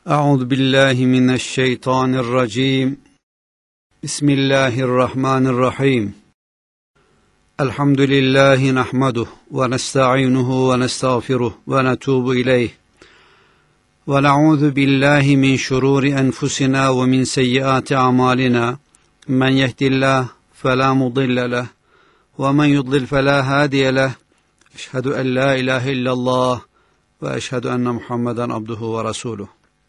أعوذ بالله من الشيطان الرجيم بسم الله الرحمن الرحيم الحمد لله نحمده ونستعينه ونستغفره ونتوب إليه ونعوذ بالله من شرور أنفسنا ومن سيئات أعمالنا من يهد الله فلا مضل له ومن يضلل فلا هادي له أشهد أن لا إله إلا الله وأشهد أن محمدا عبده ورسوله.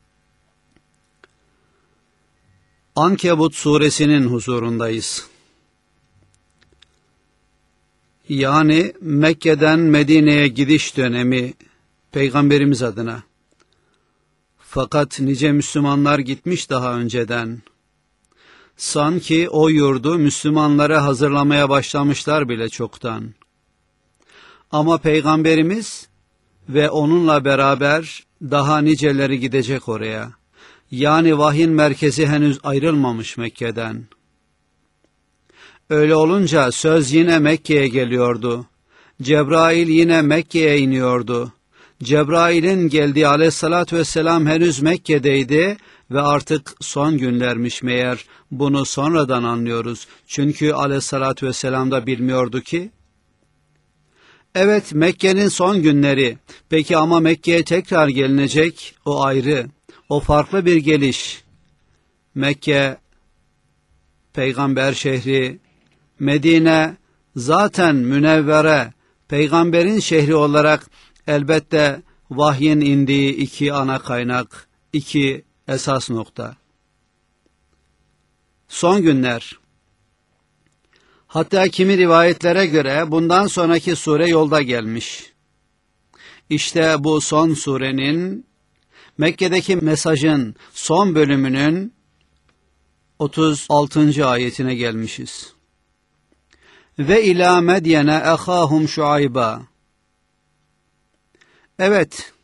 Ankebut suresinin huzurundayız. Yani Mekke'den Medine'ye gidiş dönemi Peygamberimiz adına. Fakat nice Müslümanlar gitmiş daha önceden. Sanki o yurdu Müslümanlara hazırlamaya başlamışlar bile çoktan. Ama Peygamberimiz ve onunla beraber daha niceleri gidecek oraya. Yani vahyin merkezi henüz ayrılmamış Mekke'den. Öyle olunca söz yine Mekke'ye geliyordu. Cebrail yine Mekke'ye iniyordu. Cebrail'in geldiği aleyhissalatü vesselam henüz Mekke'deydi ve artık son günlermiş meğer. Bunu sonradan anlıyoruz. Çünkü aleyhissalatü vesselam da bilmiyordu ki. Evet, Mekke'nin son günleri. Peki ama Mekke'ye tekrar gelinecek, o ayrı. O farklı bir geliş. Mekke, peygamber şehri, Medine zaten münevvere, peygamberin şehri olarak elbette vahyin indiği iki ana kaynak, iki esas nokta. Son günler. Hatta kimi rivayetlere göre bundan sonraki sure yolda gelmiş. İşte bu son surenin, Mekke'deki mesajın son bölümünün 36. ayetine gelmişiz. Ve ila Medyene ehahum Şuayba. Evet,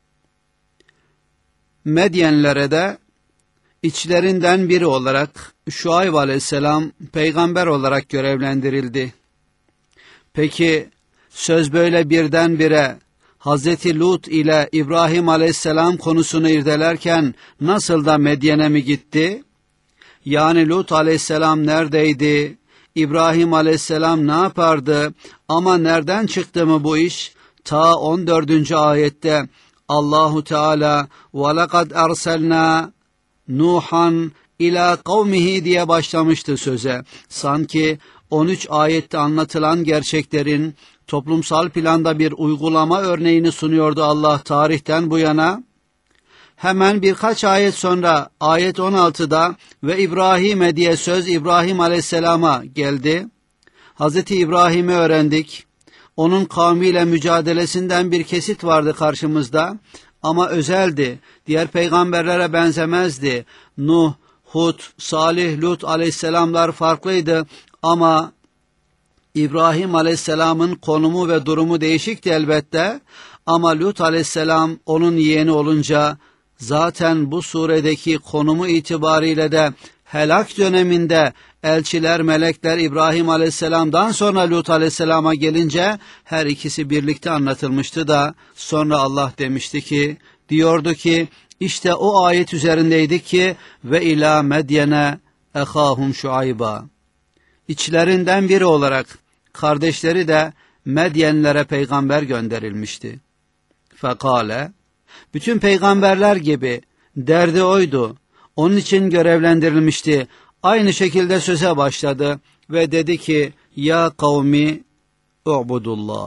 Medyenlere de içlerinden biri olarak Şuayb aleyhisselam peygamber olarak görevlendirildi. Peki söz böyle birdenbire Hazreti Lut ile İbrahim aleyhisselam konusunu irdelerken nasıl da Medyen'e mi gitti? Yani Lut aleyhisselam neredeydi? İbrahim aleyhisselam ne yapardı? Ama nereden çıktı mı bu iş? Ta 14. ayette Allahu Teala وَلَقَدْ أَرْسَلْنَا Nuhan ila kavmihi diye başlamıştı söze. Sanki 13 ayette anlatılan gerçeklerin toplumsal planda bir uygulama örneğini sunuyordu Allah tarihten bu yana. Hemen birkaç ayet sonra ayet 16'da ve İbrahim'e diye söz İbrahim aleyhisselama geldi. Hazreti İbrahim'i öğrendik. Onun kavmiyle mücadelesinden bir kesit vardı karşımızda. Ama özeldi. Diğer peygamberlere benzemezdi. Nuh, Hud, Salih, Lut aleyhisselamlar farklıydı. Ama İbrahim aleyhisselamın konumu ve durumu değişikti elbette. Ama Lut aleyhisselam onun yeğeni olunca zaten bu suredeki konumu itibariyle de helak döneminde elçiler, melekler İbrahim aleyhisselamdan sonra Lut aleyhisselama gelince her ikisi birlikte anlatılmıştı da sonra Allah demişti ki, diyordu ki işte o ayet üzerindeydik ki ve ila Medyene ehahum Şuayba. İçlerinden biri olarak kardeşleri de Medyenlere peygamber gönderilmişti. Fekale, bütün peygamberler gibi derdi oydu. Onun için görevlendirilmişti. Aynı şekilde söze başladı ve dedi ki, ya kavmi u'budullah.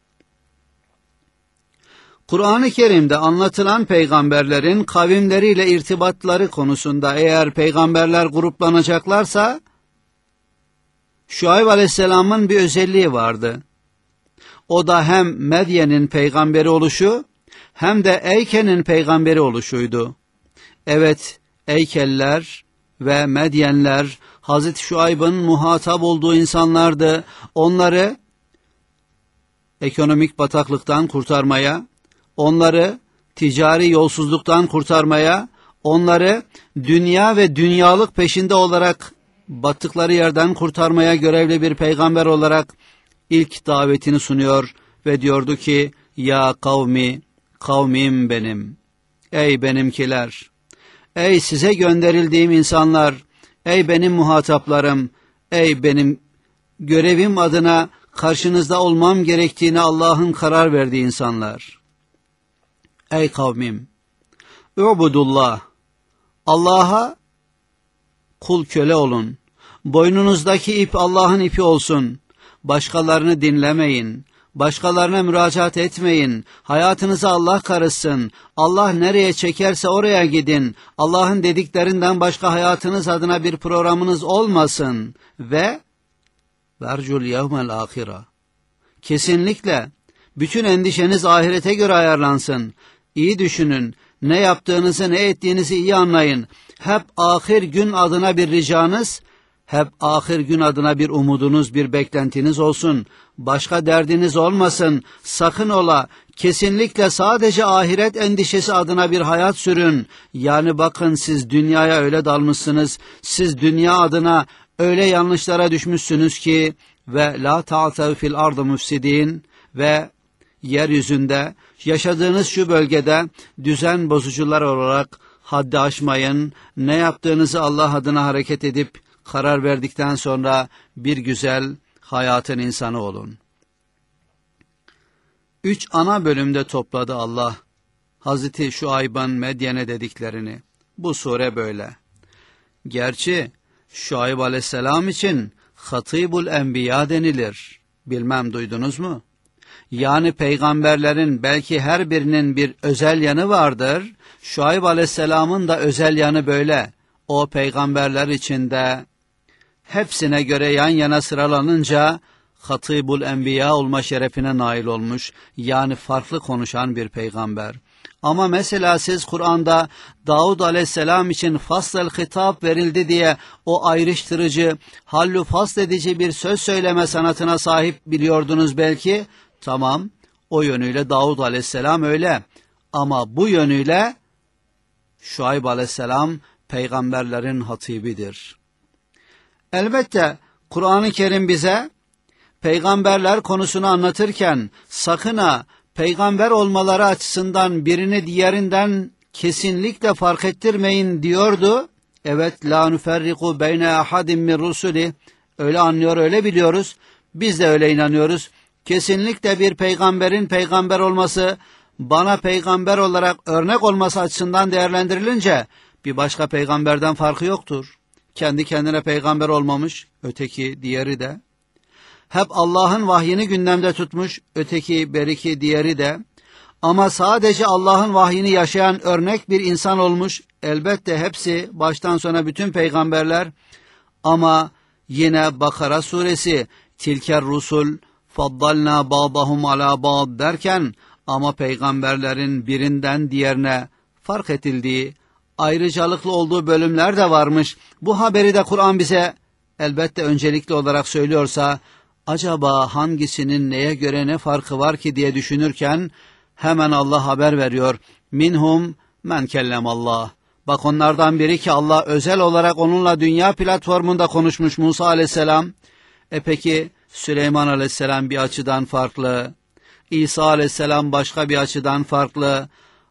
Kur'an-ı Kerim'de anlatılan peygamberlerin kavimleriyle irtibatları konusunda eğer peygamberler gruplanacaklarsa, Şuayb aleyhisselamın bir özelliği vardı. O da hem Medyen'in peygamberi oluşu hem de Eyke'nin peygamberi oluşuydu. Evet, Eykeliler ve Medyenler Hazreti Şuayb'ın muhatap olduğu insanlardı. Onları ekonomik bataklıktan kurtarmaya, onları ticari yolsuzluktan kurtarmaya, onları dünya ve dünyalık peşinde olarak battıkları yerden kurtarmaya görevli bir peygamber olarak ilk davetini sunuyor ve diyordu ki, ya kavmi, kavmim benim. ey benimkiler, ey size gönderildiğim insanlar, ey benim muhataplarım, ey benim görevim adına karşınızda olmam gerektiğine Allah'ın karar verdiği insanlar. Ey kavmim, Ubudullah, Allah'a kul köle olun. Boynunuzdaki ip Allah'ın ipi olsun. Başkalarını dinlemeyin. Başkalarına müracaat etmeyin. Hayatınıza Allah karışsın. Allah nereye çekerse oraya gidin. Allah'ın dediklerinden başka hayatınız adına bir programınız olmasın. Ve vercul yevmel ahira. Kesinlikle bütün endişeniz ahirete göre ayarlansın. İyi düşünün. Ne yaptığınızı, ne ettiğinizi iyi anlayın. Hep ahir gün adına bir ricanız, hep ahir gün adına bir umudunuz, bir beklentiniz olsun. Başka derdiniz olmasın. Sakın ola, kesinlikle sadece ahiret endişesi adına bir hayat sürün. Yani bakın, siz dünyaya öyle dalmışsınız, siz dünya adına öyle yanlışlara düşmüşsünüz ki ve la ta'tev fil ardı müfsidin ve yeryüzünde, yaşadığınız şu bölgede düzen bozucular olarak haddi aşmayın. Ne yaptığınızı Allah adına hareket edip karar verdikten sonra bir güzel hayatın insanı olun. 3 ana bölümde topladı Allah Hazreti Şuayb'ın Medyen'e dediklerini. Bu sure böyle. Gerçi Şuayb aleyhisselam için Hatibul Enbiya denilir. Bilmem duydunuz mu? Yani peygamberlerin belki her birinin bir özel yanı vardır. Şuayb aleyhisselamın da özel yanı böyle. O peygamberler içinde hepsine göre yan yana sıralanınca Hatibul Enbiya olma şerefine nail olmuş. Yani farklı konuşan bir peygamber. Ama mesela siz Kur'an'da Davud aleyhisselam için fasl-ı hitap verildi diye o ayrıştırıcı, hallu fasl edici bir söz söyleme sanatına sahip biliyordunuz belki. Tamam, o yönüyle Davud aleyhisselam öyle. Ama bu yönüyle Şuayb aleyhisselam peygamberlerin hatibidir. Elbette Kur'an-ı Kerim bize peygamberler konusunu anlatırken sakın ha peygamber olmaları açısından birini diğerinden kesinlikle fark ettirmeyin diyordu. Evet, la nuferriku beyne ahadin min rusuli, öyle anlıyor, öyle biliyoruz. Biz de öyle inanıyoruz. Kesinlikle bir peygamberin peygamber olması, bana peygamber olarak örnek olması açısından değerlendirilince bir başka peygamberden farkı yoktur. Kendi kendine peygamber olmamış, öteki diğeri de. Hep Allah'ın vahyini gündemde tutmuş, öteki beriki diğeri de. Ama sadece Allah'ın vahyini yaşayan örnek bir insan olmuş, elbette hepsi baştan sona bütün peygamberler. Ama yine Bakara suresi tilker rusul faddalna ba'dahum ala ba'd derken ama peygamberlerin birinden diğerine fark edildiği, ayrıcalıklı olduğu bölümler de varmış. Bu haberi de Kur'an bize elbette öncelikli olarak söylüyorsa, acaba hangisinin neye göre ne farkı var ki diye düşünürken hemen Allah haber veriyor. Minhum men kellemallah. Bak, onlardan biri ki Allah özel olarak onunla dünya platformunda konuşmuş, Musa aleyhisselam. Peki Süleyman aleyhisselam bir açıdan farklı. İsa aleyhisselam başka bir açıdan farklı.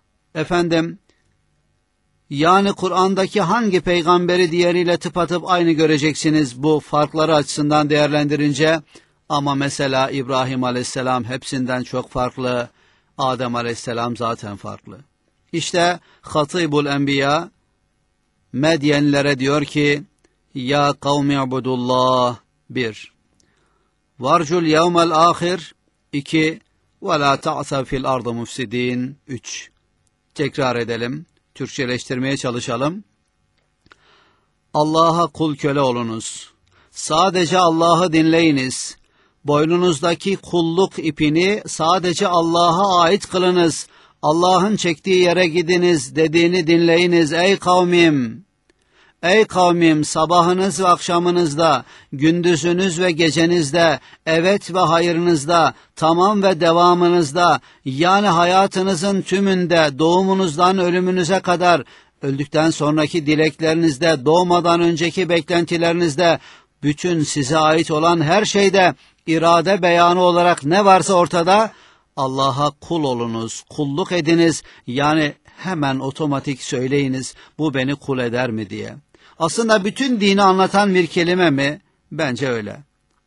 Yani Kur'an'daki hangi peygamberi diğeriyle tıpatıp aynı göreceksiniz bu farkları açısından değerlendirince? Ama mesela İbrahim aleyhisselam hepsinden çok farklı. Adem aleyhisselam zaten farklı. İşte Hatibul Enbiya Medyenlere diyor ki, ya kavmi ibudullah 1. Varcul yevmel ahir 2. Ve la ta'sav fil ardı mufsidin 3. Tekrar edelim. Türkçeleştirmeye çalışalım. Allah'a kul köle olunuz. Sadece Allah'ı dinleyiniz. Boynunuzdaki kulluk ipini sadece Allah'a ait kılınız. Allah'ın çektiği yere gidiniz, dediğini dinleyiniz ey kavmim. Ey kavmim, sabahınız ve akşamınızda, gündüzünüz ve gecenizde, evet ve hayırınızda, tamam ve devamınızda, yani hayatınızın tümünde, doğumunuzdan ölümünüze kadar, öldükten sonraki dileklerinizde, doğmadan önceki beklentilerinizde, bütün size ait olan her şeyde, irade beyanı olarak ne varsa ortada, Allah'a kul olunuz, kulluk ediniz, yani hemen otomatik söyleyiniz, bu beni kul eder mi diye. Aslında bütün dini anlatan bir kelime mi? Bence öyle.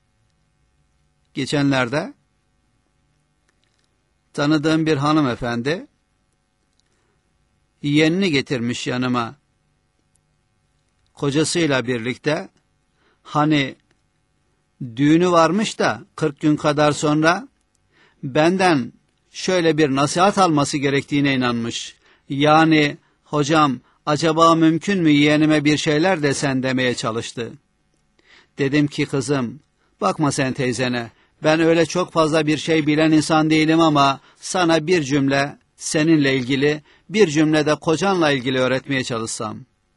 Geçenlerde tanıdığım bir hanımefendi yeğenini getirmiş yanıma. Kocasıyla birlikte, hani düğünü varmış da 40 gün kadar sonra benden şöyle bir nasihat alması gerektiğine inanmış. Yani hocam acaba mümkün mü yeğenime bir şeyler desen demeye çalıştı. Dedim ki kızım, bakma sen teyzene, ben öyle çok fazla bir şey bilen insan değilim ama sana bir cümle seninle ilgili, bir cümle de kocanla ilgili öğretmeye çalışsam.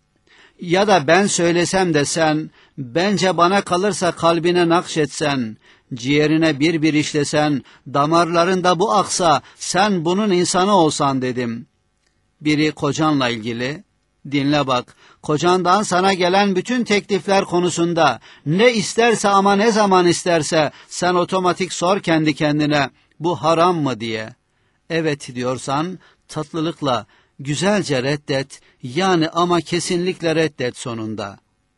Ya da ben söylesem de sen, bence bana kalırsa kalbine nakşetsen, ciğerine bir bir işlesen, damarlarında bu aksa, sen bunun insanı olsan dedim. Biri kocanla ilgili, dinle bak, kocandan sana gelen bütün teklifler konusunda, ne isterse ama ne zaman isterse, sen otomatik sor kendi kendine, bu haram mı diye. Evet diyorsan, tatlılıkla, güzelce reddet, yani ama kesinlikle reddet sonunda.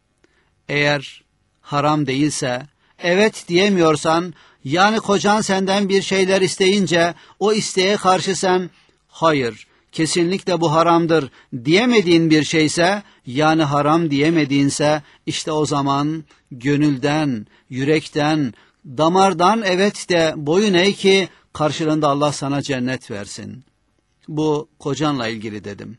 Eğer haram değilse, evet diyemiyorsan, yani kocan senden bir şeyler isteyince, o isteğe karşı sen, hayır, kesinlikle bu haramdır diyemediğin bir şeyse, yani haram diyemediğinse, işte o zaman gönülden, yürekten, damardan evet de boyun eğ ki, karşılığında Allah sana cennet versin. Bu kocanla ilgili dedim.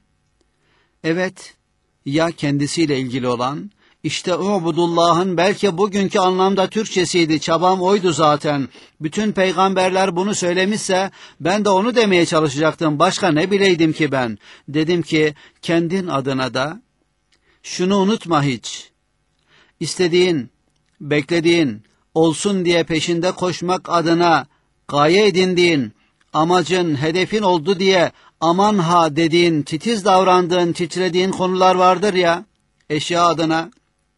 Evet, ya kendisiyle ilgili olan, işte ubudullah'ın belki bugünkü anlamda Türkçesiydi, çabam oydu zaten. Bütün peygamberler bunu söylemişse, ben de onu demeye çalışacaktım, başka ne bileydim ki ben. Dedim ki, kendin adına da, şunu unutma hiç, istediğin, beklediğin, olsun diye peşinde koşmak adına, gaye edindiğin, amacın, hedefin oldu diye, aman ha dediğin, titiz davrandığın, titrediğin konular vardır ya, eşya adına,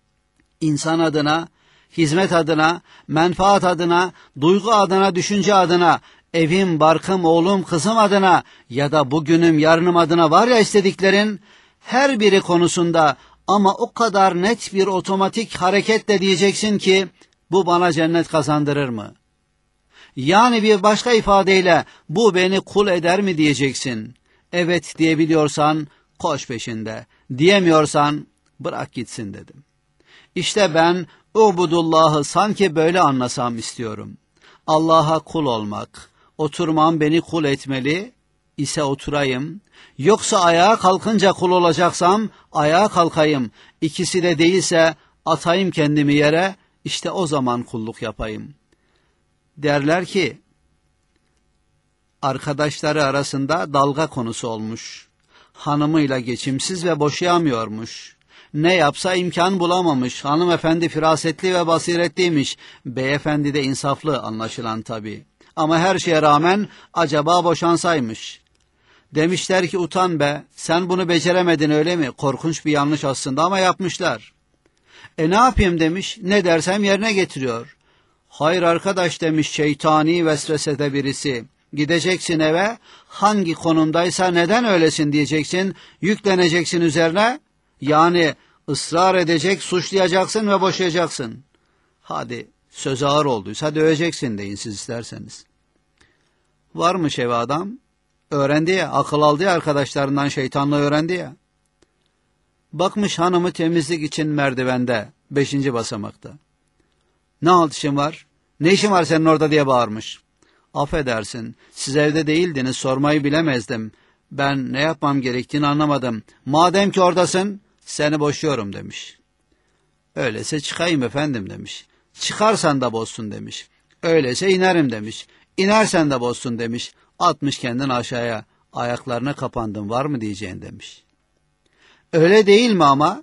insan adına, hizmet adına, menfaat adına, duygu adına, düşünce adına, evim, barkım, oğlum, kızım adına ya da bugünüm, yarınım adına var ya istediklerin, her biri konusunda ama o kadar net bir otomatik hareketle diyeceksin ki, bu bana cennet kazandırır mı? Yani bir başka ifadeyle, bu beni kul eder mi diyeceksin. Evet diyebiliyorsan, koş peşinde. Diyemiyorsan, bırak gitsin dedim. İşte ben, ubudullah'ı sanki böyle anlasam istiyorum. Allah'a kul olmak, oturmam beni kul etmeli ise oturayım, yoksa ayağa kalkınca kul olacaksam, ayağa kalkayım, İkisi de değilse, atayım kendimi yere, işte o zaman kulluk yapayım. Derler ki, arkadaşları arasında dalga konusu olmuş. Hanımıyla geçimsiz ve boşayamıyormuş. Ne yapsa imkan bulamamış. Hanımefendi firasetli ve basiretliymiş. Beyefendi de insaflı anlaşılan tabii. Ama her şeye rağmen acaba boşansaymış. Demişler ki utan be, sen bunu beceremedin öyle mi? Korkunç bir yanlış aslında ama yapmışlar. Ne yapayım demiş, ne dersem yerine getiriyor. Hayır arkadaş demiş şeytani vesvesede birisi. Gideceksin eve, hangi konumdaysa neden öylesin diyeceksin, yükleneceksin üzerine, yani ısrar edecek, suçlayacaksın ve boşayacaksın. Hadi söz ağır olduysa döveceksin deyin siz isterseniz. Varmış eve adam, öğrendi ya, akıl aldı ya arkadaşlarından, şeytanla öğrendi ya. Bakmış hanımı temizlik için merdivende, 5. basamakta. Ne halt işin var? Ne işin var senin orada diye bağırmış. Affedersin, siz evde değildiniz, sormayı bilemezdim. Ben ne yapmam gerektiğini anlamadım. Madem ki oradasın, seni boşuyorum demiş. Öyleyse çıkayım efendim demiş. Çıkarsan da bozsun demiş. Öyleyse inerim demiş. İnersen de bozsun demiş. Atmış kendini aşağıya, ayaklarına kapandım, var mı diyeceğin demiş. Öyle değil mi ama?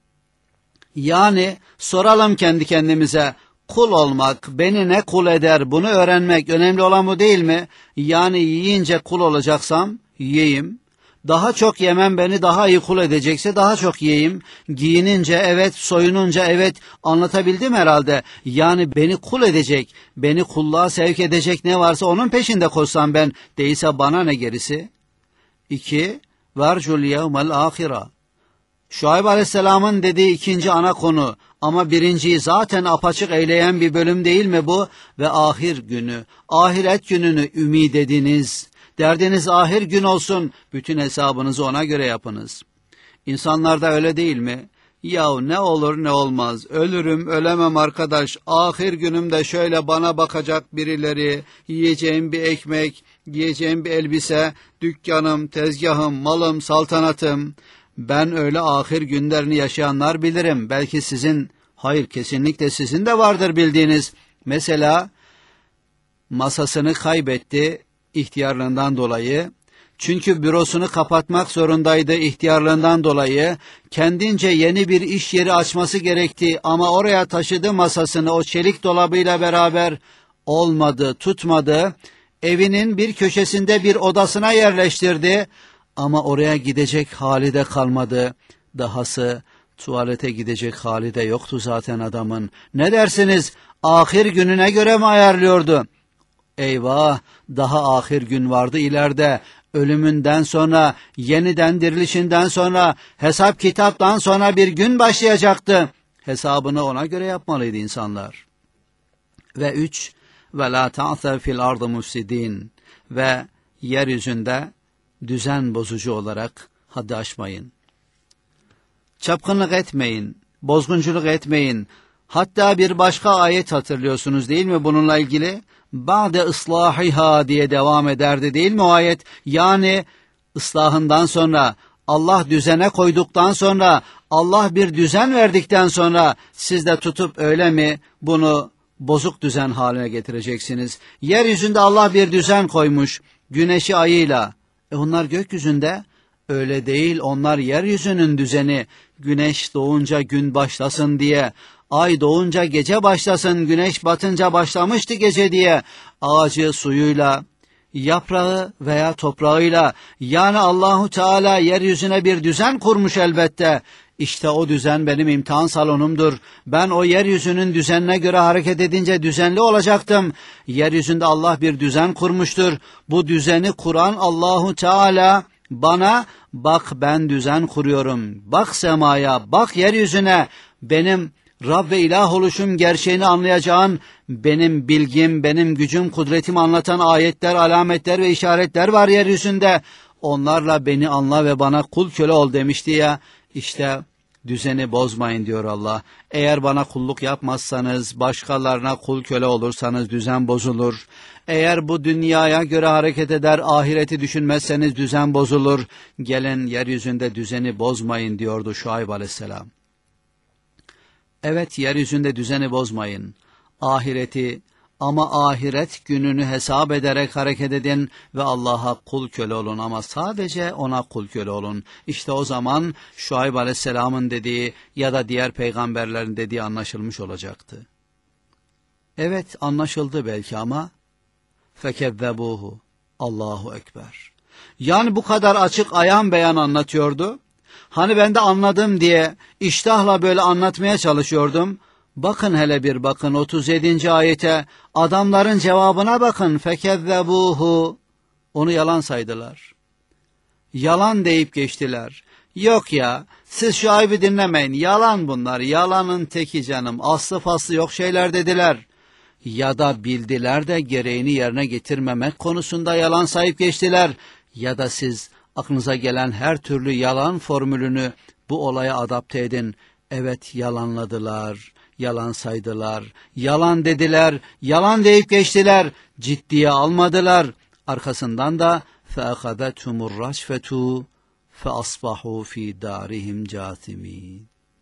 Yani soralım kendi kendimize, kul olmak beni ne kul eder, bunu öğrenmek önemli olan bu değil mi? Yani yiyince kul olacaksam yiyeyim, daha çok yemem beni daha iyi kul edecekse daha çok yiyeyim, giyinince evet, soyununca evet, anlatabildim herhalde. Yani beni kul edecek, beni kulluğa sevk edecek ne varsa onun peşinde koşsam ben, değilse bana ne gerisi? 2. vercul yevmel ahira. Şuayb Aleyhisselam'ın dediği ikinci ana konu ama birinciyi zaten apaçık eyleyen bir bölüm değil mi bu? Ve ahir günü, ahiret gününü ümid ediniz. Derdiniz ahir gün olsun, bütün hesabınızı ona göre yapınız. İnsanlarda öyle değil mi? Yahu ne olur ne olmaz, ölürüm ölemem arkadaş, ahir günümde şöyle bana bakacak birileri, yiyeceğim bir ekmek, giyeceğim bir elbise, dükkanım, tezgahım, malım, saltanatım. Ben öyle ahir günlerini yaşayanlar bilirim. Belki sizin, hayır kesinlikle sizin de vardır bildiğiniz. Mesela masasını kaybetti ihtiyarlığından dolayı. Çünkü bürosunu kapatmak zorundaydı ihtiyarlığından dolayı. Kendince yeni bir iş yeri açması gerekti ama oraya taşıdı masasını o çelik dolabıyla beraber. Olmadı, tutmadı. Evinin bir köşesinde bir odasına yerleştirdi. Ama oraya gidecek hali de kalmadı. Dahası tuvalete gidecek hali de yoktu zaten adamın. Ne dersiniz? Ahir gününe göre mi ayarlıyordu? Eyvah, daha ahir gün vardı ileride. Ölümünden sonra, yeniden dirilişinden sonra, hesap kitaptan sonra bir gün başlayacaktı. Hesabını ona göre yapmalıydı insanlar. Ve 3. Ve la ta'thav fil ardı mufsidin. Ve yeryüzünde düzen bozucu olarak haddi aşmayın. Çapkınlık etmeyin, bozgunculuk etmeyin. Hatta bir başka ayet hatırlıyorsunuz değil mi bununla ilgili? Ba'de ıslahiha diye devam ederdi değil mi o ayet? Yani ıslahından sonra, Allah düzene koyduktan sonra, Allah bir düzen verdikten sonra siz de tutup öyle mi bunu bozuk düzen haline getireceksiniz? Yeryüzünde Allah bir düzen koymuş, güneşi ayıyla. Onlar gökyüzünde öyle değil, onlar yeryüzünün düzeni. Güneş doğunca gün başlasın diye, ay doğunca gece başlasın, güneş batınca başlamıştı gece diye, ağacı suyuyla, yaprağı veya toprağıyla, yani Allahu Teala yeryüzüne bir düzen kurmuş elbette. İşte o düzen benim imtihan salonumdur. Ben o yeryüzünün düzenine göre hareket edince düzenli olacaktım. Yeryüzünde Allah bir düzen kurmuştur. Bu düzeni kuran Allahu Teala bana, bak ben düzen kuruyorum. Bak semaya, bak yeryüzüne. Benim Rab ve ilah oluşum gerçeğini anlayacağın, benim bilgim, benim gücüm, kudretimi anlatan ayetler, alametler ve işaretler var yeryüzünde. Onlarla beni anla ve bana kul köle ol demişti ya. İşte düzeni bozmayın diyor Allah. Eğer bana kulluk yapmazsanız, başkalarına kul köle olursanız düzen bozulur. Eğer bu dünyaya göre hareket eder, ahireti düşünmezseniz düzen bozulur. Gelin yeryüzünde düzeni bozmayın diyordu Şuayb Aleyhisselam. Evet, yeryüzünde düzeni bozmayın. Ahireti ama ahiret gününü hesap ederek hareket edin ve Allah'a kul köle olun ama sadece ona kul köle olun. İşte o zaman Şuayb Aleyhisselam'ın dediği ya da diğer peygamberlerin dediği anlaşılmış olacaktı. Evet, anlaşıldı belki ama fekezzebuhu. Allahu Ekber. Yani bu kadar açık ayan beyan anlatıyordu. Hani ben de anladım diye iştahla böyle anlatmaya çalışıyordum. Bakın hele bir bakın 37. ayete, adamların cevabına bakın. Fekezzebuhu. Onu yalan saydılar. Yalan deyip geçtiler. Yok ya, siz Şuayb'ı dinlemeyin. Yalan bunlar. Yalanın teki canım. Aslı faslı yok şeyler dediler. Ya da bildiler de gereğini yerine getirmemek konusunda yalan sayıp geçtiler. Ya da siz aklınıza gelen her türlü yalan formülünü bu olaya adapte edin. Evet, yalanladılar, yalan saydılar, yalan dediler, yalan deyip geçtiler, ciddiye almadılar. Arkasından da فَأَخَذَتْهُمُ الرَّجْفَةُ فَأَصْبَحُوا ف۪ي دَارِهِمْ جَاثِم۪ينَ.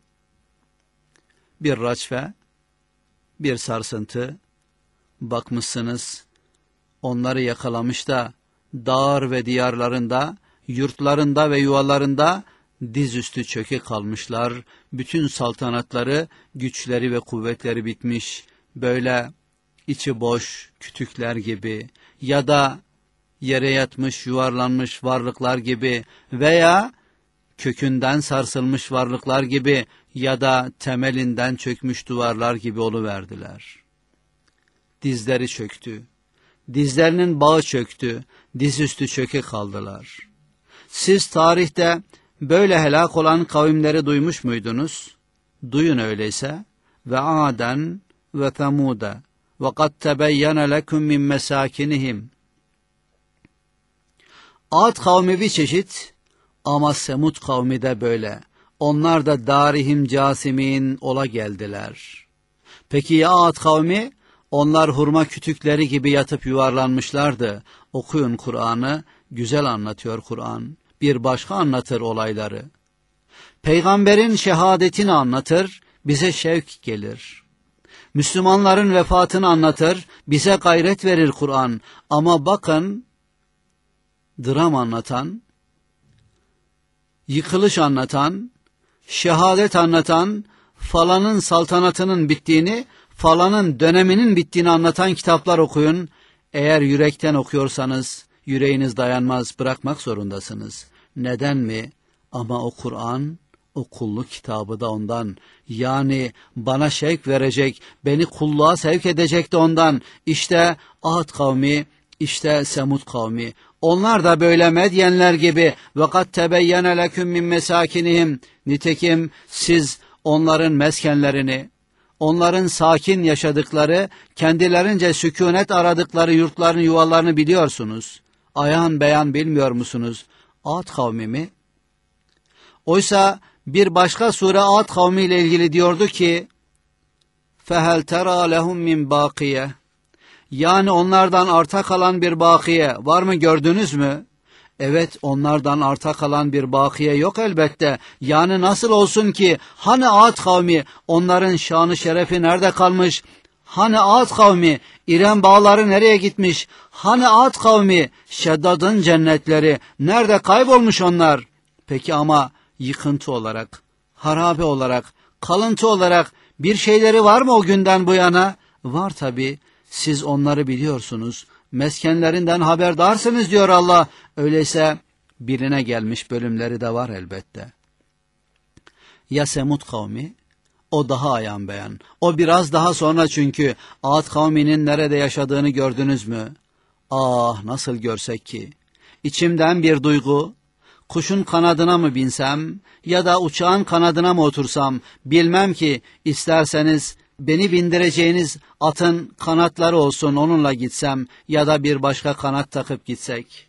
Bir raçfe, bir sarsıntı, bakmışsınız onları yakalamış da dağır ve diyarlarında, yurtlarında ve yuvalarında dizüstü çöke kalmışlar. Bütün saltanatları, güçleri ve kuvvetleri bitmiş. Böyle içi boş kütükler gibi ya da yere yatmış, yuvarlanmış varlıklar gibi veya kökünden sarsılmış varlıklar gibi ya da temelinden çökmüş duvarlar gibi oluverdiler. Dizleri çöktü. Dizlerinin bağı çöktü. Dizüstü çöke kaldılar. Siz tarihte böyle helak olan kavimleri duymuş muydunuz? Duyun öyleyse. Ve Aden ve Temude ve kad tebeyyene lekum min mesakinihim. Ad kavmi bir çeşit ama Semud kavmi de böyle. Onlar da darihim casimin ola geldiler. Peki ya Ad kavmi? Onlar hurma kütükleri gibi yatıp yuvarlanmışlardı. Okuyun Kur'an'ı, güzel anlatıyor Kur'an. Bir başka anlatır olayları. Peygamberin şehadetini anlatır, bize şevk gelir. Müslümanların vefatını anlatır, bize gayret verir Kur'an. Ama bakın, dram anlatan, yıkılış anlatan, şehadet anlatan, falanın saltanatının bittiğini, falanın döneminin bittiğini anlatan kitaplar okuyun. Eğer yürekten okuyorsanız, yüreğiniz dayanmaz, bırakmak zorundasınız. Neden mi? Ama o Kur'an, o kulluk kitabı da ondan. Yani bana şevk verecek, beni kulluğa sevk edecek de ondan. İşte Ad kavmi, işte Semud kavmi. Onlar da böyle Medyenler gibi وَقَدْ تَبَيَّنَ لَكُمْ مِنْ مَسَاكِنِهِمْ. Nitekim siz onların meskenlerini, onların sakin yaşadıkları, kendilerince sükunet aradıkları yurtlarını, yuvalarını biliyorsunuz. Ayan beyan bilmiyor musunuz? Ad kavmi mi? Oysa bir başka sure Ad kavmi ile ilgili diyordu ki فَهَلْ تَرَى لَهُمْ مِنْ بَاقِيَةٍ. Yani onlardan arta kalan bir bakiye var mı, gördünüz mü? Evet, onlardan arta kalan bir bakiye yok elbette. Yani nasıl olsun ki? Hani Ad kavmi, onların şanı şerefi nerede kalmış? Hani Ad kavmi, İrem bağları nereye gitmiş? Hani Ad kavmi, Şeddad'ın cennetleri nerede, kaybolmuş onlar? Peki ama yıkıntı olarak, harabe olarak, kalıntı olarak bir şeyleri var mı o günden bu yana? Var tabii. Siz onları biliyorsunuz, meskenlerinden haberdarsınız diyor Allah. Öyleyse birine gelmiş bölümleri de var elbette. Ya Semud kavmi? O daha ayan beyan. O biraz daha sonra, çünkü Ad kavminin nerede yaşadığını gördünüz mü? Ah, nasıl görsek ki! İçimden bir duygu, kuşun kanadına mı binsem ya da uçağın kanadına mı otursam, bilmem ki, isterseniz beni bindireceğiniz atın kanatları olsun, onunla gitsem ya da bir başka kanat takıp gitsek.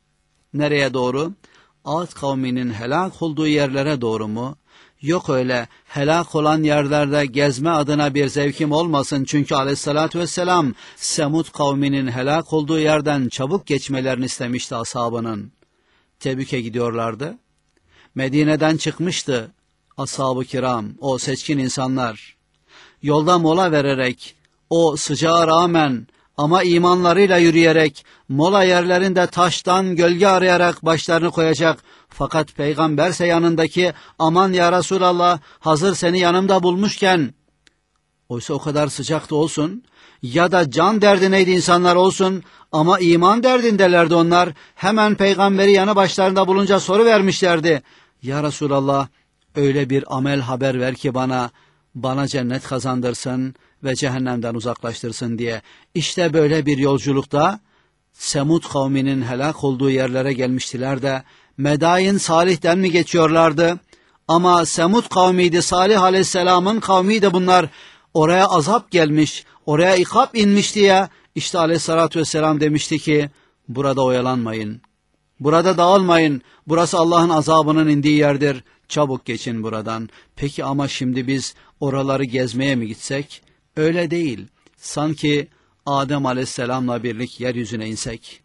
Nereye doğru? Ad kavminin helak olduğu yerlere doğru mu? Yok öyle, helak olan yerlerde gezme adına bir zevkim olmasın, çünkü aleyhissalatü vesselam Semud kavminin helak olduğu yerden çabuk geçmelerini istemişti ashabının. Tebük'e gidiyorlardı. Medine'den çıkmıştı ashab-ı kiram, o seçkin insanlar. Yolda mola vererek, o sıcağa rağmen ama imanlarıyla yürüyerek, mola yerlerinde taştan gölge arayarak başlarını koyacak. Fakat peygamberse yanındaki, aman ya Resulallah, hazır seni yanımda bulmuşken, oysa o kadar sıcaktı olsun, ya da can derdineydi insanlar olsun, ama iman derdindelerdi onlar. Hemen peygamberi yanı başlarında bulunca soru vermişlerdi. Ya Resulallah, öyle bir amel haber ver ki bana cennet kazandırsın ve cehennemden uzaklaştırsın diye. İşte böyle bir yolculukta Semud kavminin helak olduğu yerlere gelmiştiler de Medayin Salih'ten mi geçiyorlardı? Ama Semud kavmiydi, Salih aleyhisselamın kavmiydi bunlar. Oraya azap gelmiş, oraya ikap inmiş diye işte aleyhissalatü vesselam demişti ki, burada oyalanmayın, burada dağılmayın, burası Allah'ın azabının indiği yerdir, çabuk geçin buradan. Peki ama şimdi biz oraları gezmeye mi gitsek? Öyle değil, sanki Adem aleyhisselamla birlik yeryüzüne insek.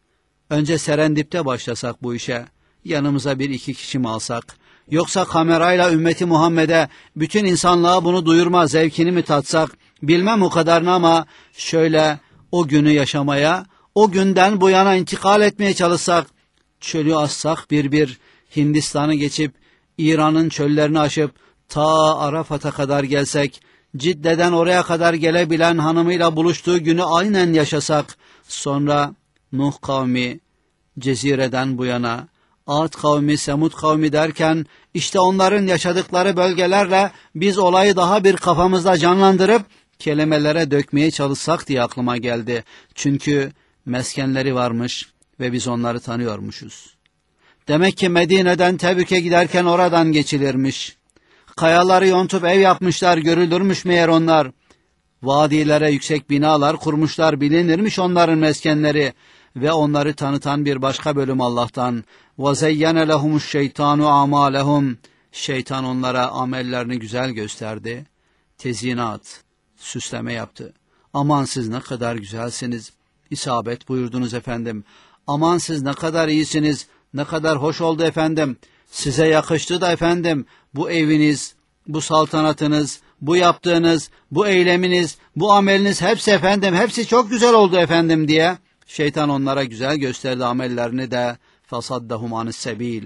Önce Serendip'te başlasak bu işe, yanımıza bir iki kişi mi alsak, yoksa kamerayla ümmeti Muhammed'e, bütün insanlığa bunu duyurma zevkini mi tatsak, bilmem o kadarını, ama şöyle o günü yaşamaya, o günden bu yana intikal etmeye çalışsak, çölü aşsak bir Hindistan'ı geçip, İran'ın çöllerini aşıp, ta Arafat'a kadar gelsek, Cidde'den oraya kadar gelebilen hanımıyla buluştuğu günü aynen yaşasak, sonra Nuh kavmi, Cezire'den bu yana, Ad kavmi, Semud kavmi derken, işte onların yaşadıkları bölgelerle biz olayı daha bir kafamızda canlandırıp, kelimelere dökmeye çalışsak diye aklıma geldi. Çünkü meskenleri varmış ve biz onları tanıyormuşuz. Demek ki Medine'den Tebük'e giderken oradan geçilirmiş. Kayaları yontup ev yapmışlar, görülürmüş meğer onlar. Vadilere yüksek binalar kurmuşlar, bilinirmiş onların meskenleri. Ve onları tanıtan bir başka bölüm Allah'tan. وَزَيَّنَ لَهُمُ الشَّيْطَانُ عَمَالَهُمْ Şeytan onlara amellerini güzel gösterdi. Tezyinat, süsleme yaptı. Aman siz ne kadar güzelsiniz. İsabet buyurdunuz efendim. Aman siz ne kadar iyisiniz. Ne kadar hoş oldu efendim. Size yakıştı da efendim. Bu eviniz, bu saltanatınız, bu yaptığınız, bu eyleminiz, bu ameliniz hepsi efendim, hepsi çok güzel oldu efendim diye. Şeytan onlara güzel gösterdi amellerini de. فَصَدَّهُمْ عَنِ السَّب۪يلِ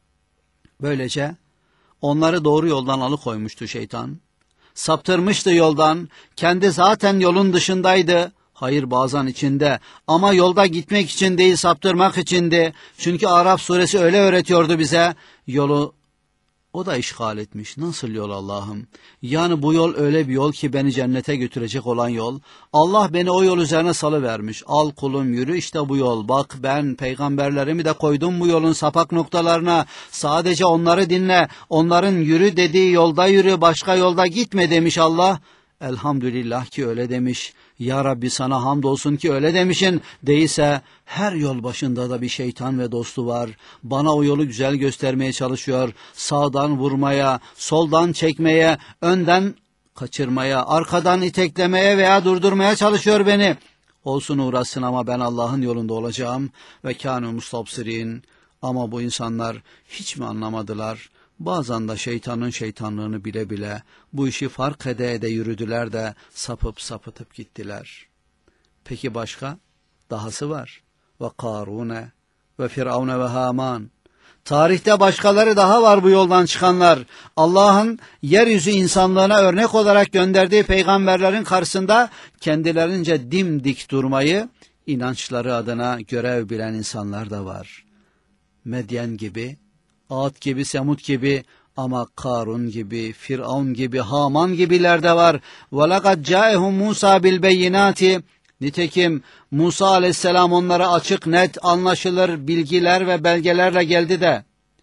Böylece onları doğru yoldan alıkoymuştu şeytan. Saptırmıştı yoldan, kendi zaten yolun dışındaydı. Hayır, bazen içinde, ama yolda gitmek için değil, saptırmak içindi. Çünkü Araf suresi öyle öğretiyordu bize. Yolu o da işgal etmiş. Nasıl yol Allah'ım? Yani bu yol öyle bir yol ki beni cennete götürecek olan yol. Allah beni o yol üzerine salıvermiş. Al kulum yürü, işte bu yol. Bak ben peygamberlerimi de koydum bu yolun sapak noktalarına. Sadece onları dinle. Onların yürü dediği yolda yürü, başka yolda gitme demiş Allah. Elhamdülillah ki öyle demiş. Ya Rabbi sana hamdolsun ki öyle demişin. Değilse her yol başında da bir şeytan ve dostu var. Bana o yolu güzel göstermeye çalışıyor. Sağdan vurmaya, soldan çekmeye, önden kaçırmaya, arkadan iteklemeye veya durdurmaya çalışıyor beni. Olsun uğraşsın ama ben Allah'ın yolunda olacağım. Ve kânû mustabsirîn. Ama bu insanlar hiç mi anlamadılar? Bazen de şeytanın şeytanlığını bile bile bu işi fark ede yürüdüler de sapıp sapıtıp gittiler. Peki başka? Dahası var. Ve Karune ve Firavune ve Haman. Tarihte başkaları daha var bu yoldan çıkanlar. Allah'ın yeryüzü insanlığına örnek olarak gönderdiği peygamberlerin karşısında kendilerince dimdik durmayı inançları adına görev bilen insanlar da var. Medyen gibi, Ad gibi, Semud gibi, ama Karun gibi, Firavun gibi, Haman gibiler de var. وَلَقَدْ جَاءَهُمْ مُوسَى بِالْبَيِّنَاتِ Nitekim Musa aleyhisselam onlara açık, net, anlaşılır bilgiler ve belgelerle geldi de.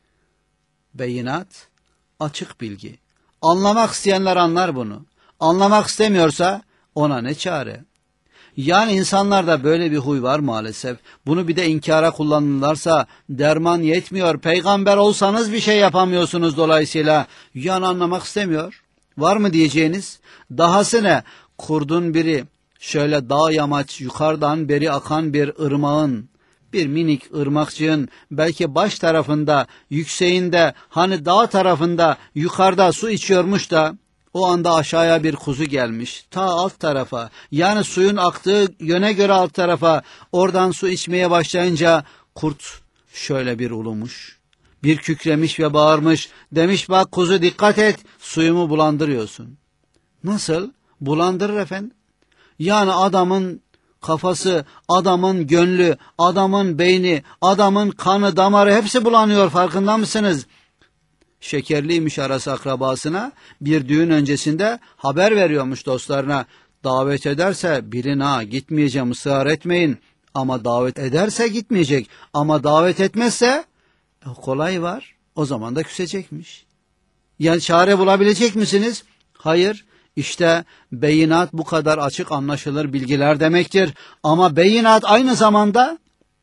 Beyinat, açık bilgi. Anlamak isteyenler anlar bunu. Anlamak istemiyorsa ona ne çare? Yani insanlarda böyle bir huy var maalesef. Bunu bir de inkara kullanırlarsa derman yetmiyor. Peygamber olsanız bir şey yapamıyorsunuz dolayısıyla. Yani anlamak istemiyor. Var mı diyeceğiniz? Dahası ne? Kurdun biri şöyle dağ yamaç yukarıdan beri akan bir ırmağın, bir minik ırmakçığın belki baş tarafında, yükseğinde, hani dağ tarafında yukarıda su içiyormuş da o anda aşağıya bir kuzu gelmiş, ta alt tarafa, yani suyun aktığı yöne göre alt tarafa, oradan su içmeye başlayınca kurt şöyle bir ulumuş, bir kükremiş ve bağırmış, demiş bak kuzu dikkat et, suyumu bulandırıyorsun. Nasıl? Bulandırır efendim. Yani adamın kafası, adamın gönlü, adamın beyni, adamın kanı, damarı hepsi bulanıyor, farkında mısınız? Şekerliymiş arası akrabasına, bir düğün öncesinde haber veriyormuş dostlarına. Davet ederse bilin ha, gitmeyeceğim, ısrar etmeyin. Ama davet ederse gitmeyecek. Ama davet etmezse kolay var. O zaman da küsecekmiş. Yani çare bulabilecek misiniz? Hayır. İşte beyinat bu kadar açık anlaşılır bilgiler demektir. Ama beyinat aynı zamanda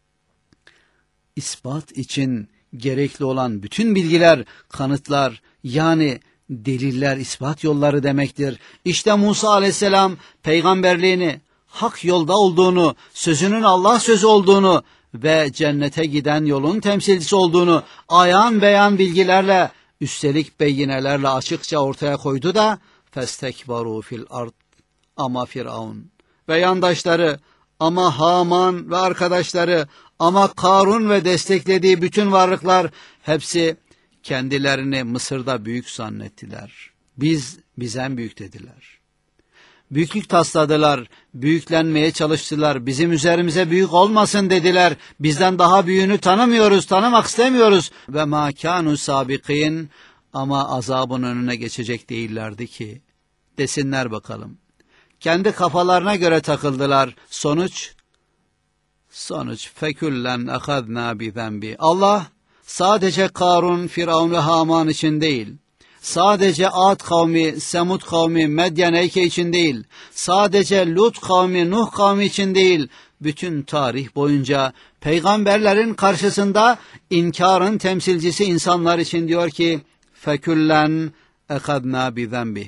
ispat için gerekli olan bütün bilgiler, kanıtlar, yani deliller, ispat yolları demektir. İşte Musa aleyhisselam peygamberliğini, hak yolda olduğunu, sözünün Allah sözü olduğunu ve cennete giden yolun temsilcisi olduğunu ayan beyan bilgilerle, üstelik beyinelerle açıkça ortaya koydu da festekbaru fil ard. Ama Firavun ve yandaşları, ama Haman ve arkadaşları, ama Karun ve desteklediği bütün varlıklar hepsi kendilerini Mısır'da büyük zannettiler. Biz en büyük dediler. Büyüklük tasladılar, büyüklenmeye çalıştılar. Bizim üzerimize büyük olmasın dediler. Bizden daha büyüğünü tanımıyoruz, tanımak istemiyoruz. Ve mâ kânû sâbikîn, ama azabın önüne geçecek değillerdi ki. Desinler bakalım. Kendi kafalarına göre takıldılar. Sonuç feküllen ahadna bi zenbi. Allah sadece Karun, Firavun ve Haman için değil, sadece Ad kavmi, Semud kavmi, Medyen Eyke için değil, sadece Lut kavmi, Nuh kavmi için değil, bütün tarih boyunca peygamberlerin karşısında inkarın temsilcisi insanlar için diyor ki, فَكُلَّنْ اَخَذْنَا بِذَنْبِهِ.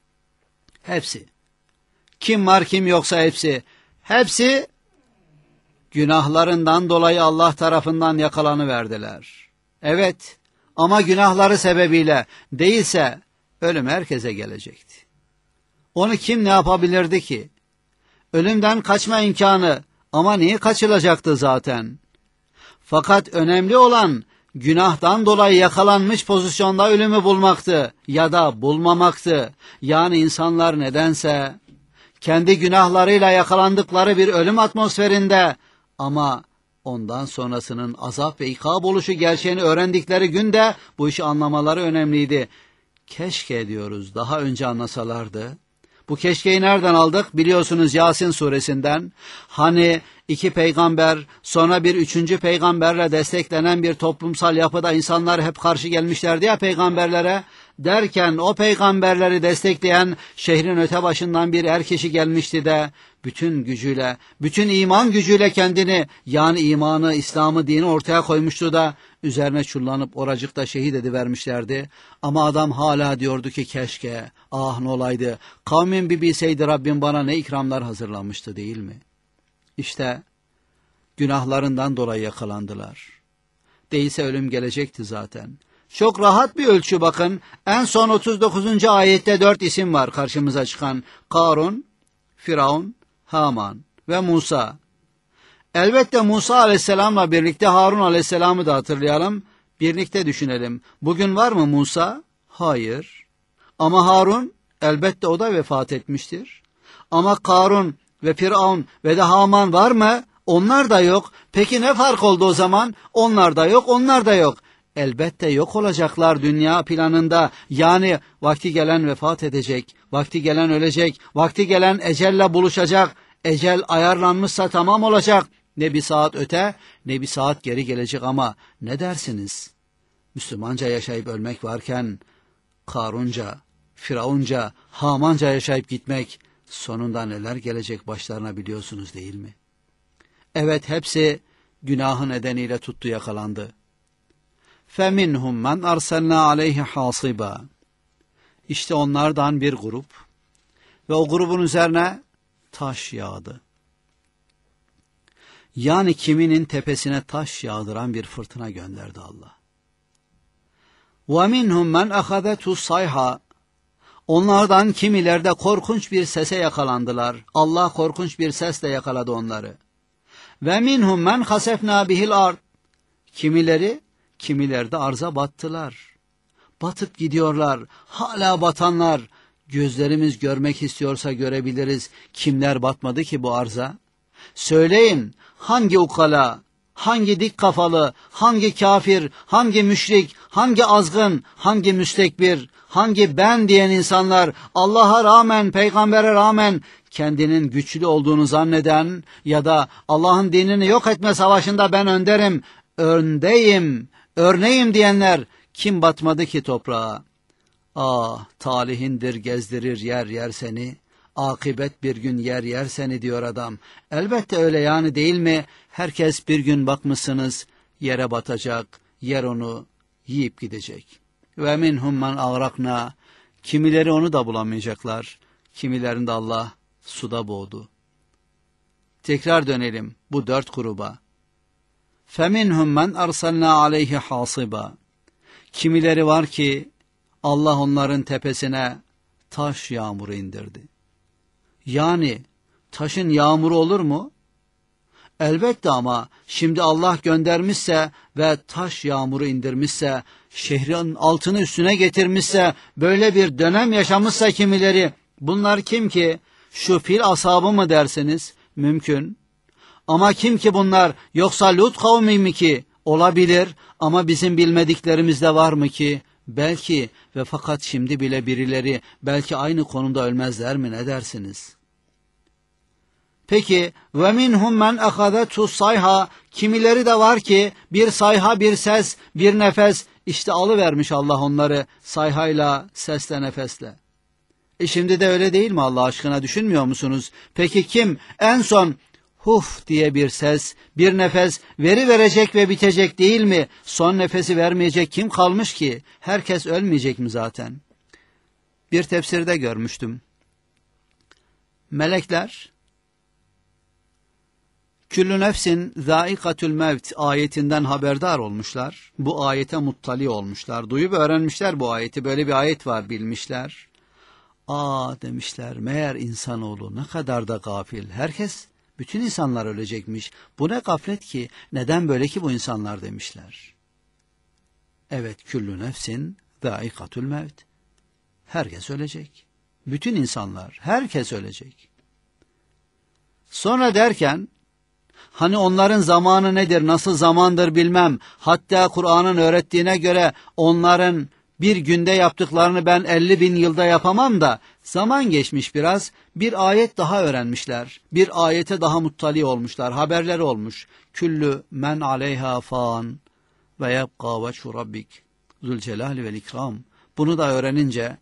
Hepsi. Kim var kim yoksa hepsi günahlarından dolayı Allah tarafından yakalanıverdiler. Evet, ama günahları sebebiyle değilse ölüm herkese gelecekti. Onu kim ne yapabilirdi ki? Ölümden kaçma imkanı, ama niye kaçılacaktı zaten? Fakat önemli olan günahtan dolayı yakalanmış pozisyonda ölümü bulmaktı ya da bulmamaktı. Yani insanlar nedense kendi günahlarıyla yakalandıkları bir ölüm atmosferinde ama ondan sonrasının azap ve ikab oluşu gerçeğini öğrendikleri günde bu işi anlamaları önemliydi. Keşke diyoruz daha önce anlasalardı. Bu keşkeyi nereden aldık? Biliyorsunuz Yasin suresinden. Hani iki peygamber, sonra bir üçüncü peygamberle desteklenen bir toplumsal yapıda insanlar hep karşı gelmişlerdi ya peygamberlere. Derken o peygamberleri destekleyen şehrin öte başından bir kişi gelmişti de bütün gücüyle, bütün iman gücüyle kendini, yani imanı, İslam'ı, dini ortaya koymuştu da üzerine çullanıp oracıkta şehit edivermişlerdi. Ama adam hala diyordu ki keşke, ah ne olaydı, kavmin bir bilseydi Rabbim bana ne ikramlar hazırlamıştı değil mi? İşte günahlarından dolayı yakalandılar. Değilse ölüm gelecekti zaten. Çok rahat bir ölçü bakın. En son 39. ayette 4 isim var karşımıza çıkan. Karun, Firavun, Haman ve Musa. Elbette Musa aleyhisselamla birlikte Harun aleyhisselamı da hatırlayalım. Birlikte düşünelim. Bugün var mı Musa? Hayır. Ama Harun, elbette o da vefat etmiştir. Ama Karun ve Firavun ve de Haman var mı? Onlar da yok. Peki ne fark oldu o zaman? Onlar da yok, onlar da yok. Elbette yok olacaklar dünya planında. Yani vakti gelen vefat edecek, vakti gelen ölecek, vakti gelen ecelle buluşacak. Ecel ayarlanmışsa tamam olacak. Ne bir saat öte, ne bir saat geri gelecek ama ne dersiniz? Müslümanca yaşayıp ölmek varken Karunca, Firavunca, Hamanca yaşayıp gitmek, sonunda neler gelecek başlarına biliyorsunuz değil mi? Evet, hepsi günahı nedeniyle tuttu yakalandı. فَمِنْهُمْ مَنْ أَرْسَلْنَا عَلَيْهِ حَاصِبًا. İşte onlardan bir grup ve o grubun üzerine taş yağdı. Yani kiminin tepesine taş yağdıran bir fırtına gönderdi Allah. وَمِنْهُمْ مَنْ أَخَذَتُ الصَّيْحَةُ. Onlardan kimileri de korkunç bir sese yakalandılar. Allah korkunç bir sesle yakaladı onları. وَمِنْهُمْ مَنْ خَسَفْنَا بِهِ الْأَرْضِ. Kimileri de arza battılar. Batıp gidiyorlar. Hala batanlar. Gözlerimiz görmek istiyorsa görebiliriz. Kimler batmadı ki bu arza? Söyleyin, hangi ukala, hangi dik kafalı, hangi kafir, hangi müşrik, hangi azgın, hangi müstekbir, hangi ben diyen insanlar Allah'a rağmen, peygambere rağmen kendinin güçlü olduğunu zanneden ya da Allah'ın dinini yok etme savaşında ben önderim, öndeyim, örneğim diyenler kim batmadı ki toprağa? Ah, talihindir gezdirir yer yer seni, akıbet bir gün yer yer seni diyor adam. Elbette öyle yani değil mi? Herkes bir gün bakmışsınız yere batacak, yer onu yiyip gidecek. Ve minhum men ağrakna. Kimileri onu da bulamayacaklar, kimilerini de Allah suda boğdu. Tekrar dönelim bu 4 gruba. فَمِنْهُمْ مَنْ أَرْسَلْنَا عَلَيْهِ حَاصِبًا. Kimileri var ki Allah onların tepesine taş yağmuru indirdi. Yani taşın yağmuru olur mu? Elbette ama şimdi Allah göndermişse ve taş yağmuru indirmişse, şehrin altını üstüne getirmişse, böyle bir dönem yaşamışsa kimileri, bunlar kim ki? Şu fil ashabı mı derseniz? Mümkün. Ama kim ki bunlar? Yoksa Lut kavmi mi ki? Olabilir ama bizim bilmediklerimiz de var mı ki? Belki ve fakat şimdi bile birileri belki aynı konumda ölmezler mi, ne dersiniz? Peki ve minhum men ahadathu sayha, kimileri de var ki bir sayha, bir ses, bir nefes, işte alıvermiş Allah onları sayhayla, sesle, nefesle. Şimdi de öyle değil mi Allah aşkına, düşünmüyor musunuz? Peki kim en son huf diye bir ses, bir nefes verecek ve bitecek değil mi? Son nefesi vermeyecek kim kalmış ki? Herkes ölmeyecek mi zaten? Bir tefsirde görmüştüm. Melekler Küllü nefsin zâikatül mevt ayetinden haberdar olmuşlar. Bu ayete muttali olmuşlar. Duyup öğrenmişler bu ayeti. Böyle bir ayet var, bilmişler. Aa demişler, meğer insanoğlu ne kadar da gafil. Herkes, bütün insanlar ölecekmiş. Bu ne gaflet ki? Neden böyle ki bu insanlar demişler. Evet, küllü nefsin zâikatül mevt. Herkes ölecek. Bütün insanlar, herkes ölecek. Sonra derken, hani onların zamanı nedir, nasıl zamandır bilmem. Hatta Kur'an'ın öğrettiğine göre onların bir günde yaptıklarını ben 50.000 yılda yapamam da, zaman geçmiş biraz, bir ayet daha öğrenmişler. Bir ayete daha muttali olmuşlar, haberleri olmuş. Küllü men aleyha fan ve yebqa veçhu rabbik zülcelali vel ikram. Bunu da öğrenince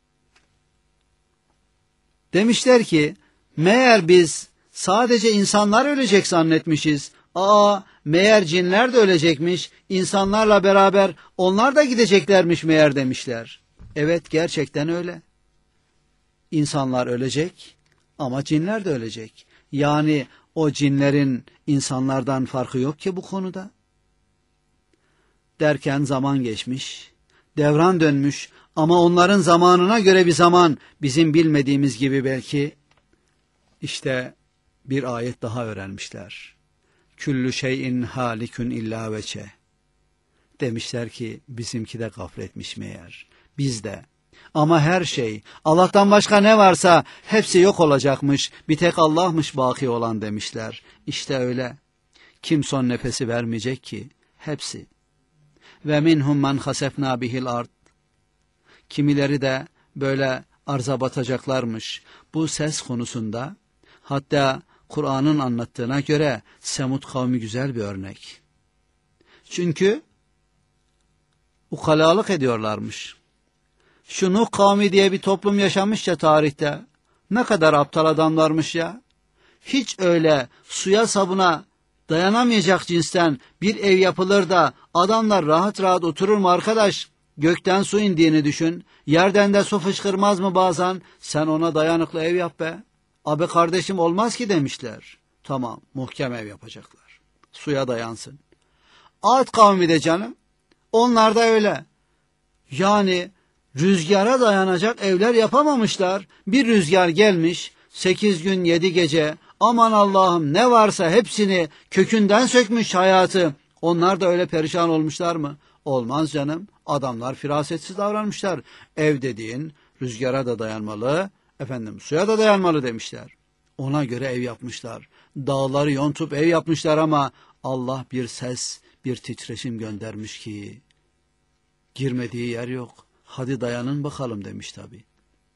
demişler ki, meğer biz sadece insanlar ölecek zannetmişiz. Meğer cinler de ölecekmiş, insanlarla beraber onlar da gideceklermiş meğer demişler. Evet, gerçekten öyle. İnsanlar ölecek ama cinler de ölecek. Yani o cinlerin insanlardan farkı yok ki bu konuda. Derken zaman geçmiş, devran dönmüş ama onların zamanına göre bir zaman, bizim bilmediğimiz gibi belki. İşte bir ayet daha öğrenmişler. Küllü şeyin halikün illa veçe. Demişler ki bizimki de gafletmiş meğer. Biz de. Ama her şey, Allah'tan başka ne varsa hepsi yok olacakmış. Bir tek Allah'mış baki olan demişler. İşte öyle. Kim son nefesi vermeyecek ki? Hepsi. Ve minhum men hasefna bihil ard. Kimileri de böyle arza batacaklarmış. Bu ses konusunda, hatta Kur'an'ın anlattığına göre Semud kavmi güzel bir örnek. Çünkü ukalalık ediyorlarmış. Şu Nuh kavmi diye bir toplum yaşamış ya tarihte. Ne kadar aptal adamlarmış ya. Hiç öyle suya sabuna dayanamayacak cinsten bir ev yapılır da adamlar rahat rahat oturur mu arkadaş? Gökten su indiğini düşün. Yerden de su fışkırmaz mı bazen? Sen ona dayanıklı ev yap be. Abi kardeşim olmaz ki demişler. Tamam, muhkem ev yapacaklar. Suya dayansın. Ad kavmi de canım. Onlar da öyle. Yani rüzgara dayanacak evler yapamamışlar. Bir rüzgar gelmiş, 8 gün 7 gece, aman Allah'ım ne varsa hepsini kökünden sökmüş hayatı. Onlar da öyle perişan olmuşlar mı? Olmaz canım. Adamlar firasetsiz davranmışlar. Ev dediğin rüzgara da dayanmalı, suya da dayanmalı demişler. Ona göre ev yapmışlar. Dağları yontup ev yapmışlar ama Allah bir ses, bir titreşim göndermiş ki girmediği yer yok. Hadi dayanın bakalım demiş tabi.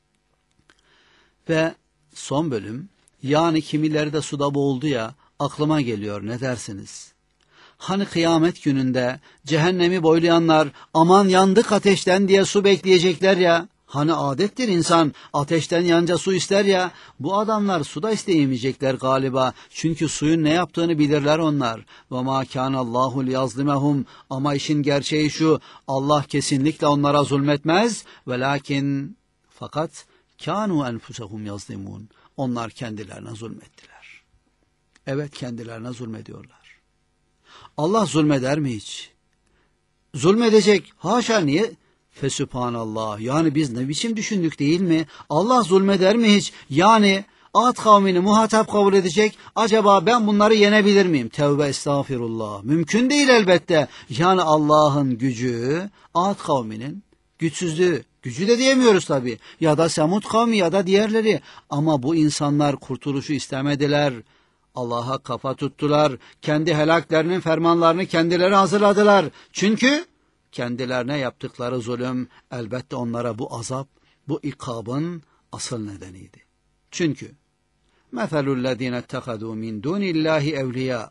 Ve son bölüm, yani kimileri de suda boğuldu ya, aklıma geliyor, ne dersiniz? Hani kıyamet gününde cehennemi boylayanlar aman yandık ateşten diye su bekleyecekler ya. Hani adettir insan ateşten yanca su ister ya. Bu adamlar suda isteyemeyecekler galiba. Çünkü suyun ne yaptığını bilirler onlar. Ve ma kânallâhu liyazlimehum. Ama işin gerçeği şu. Allah kesinlikle onlara zulmetmez. Velakin fakat kânû enfusehum yazlimûn. Onlar kendilerine zulmettiler. Evet, kendilerine zulmediyorlar. Allah zulmeder mi hiç? Zulmedecek. Haşa, niye? Fesübhanallah. Yani biz ne biçim düşündük değil mi? Allah zulmeder mi hiç? Yani Ad kavmini muhatap kabul edecek. Acaba ben bunları yenebilir miyim? Tevbe estağfirullah. Mümkün değil elbette. Yani Allah'ın gücü Ad kavminin güçsüzlüğü. Gücü de diyemiyoruz tabii. Ya da Semud kavmi ya da diğerleri. Ama bu insanlar kurtuluşu istemediler. Allah'a kafa tuttular. Kendi helaklerinin fermanlarını kendileri hazırladılar. Çünkü kendilerine yaptıkları zulüm elbette onlara bu azap, bu ikabın asıl nedeniydi. Çünkü Meselullezine ettehadû min dûnillâhi evliyâ.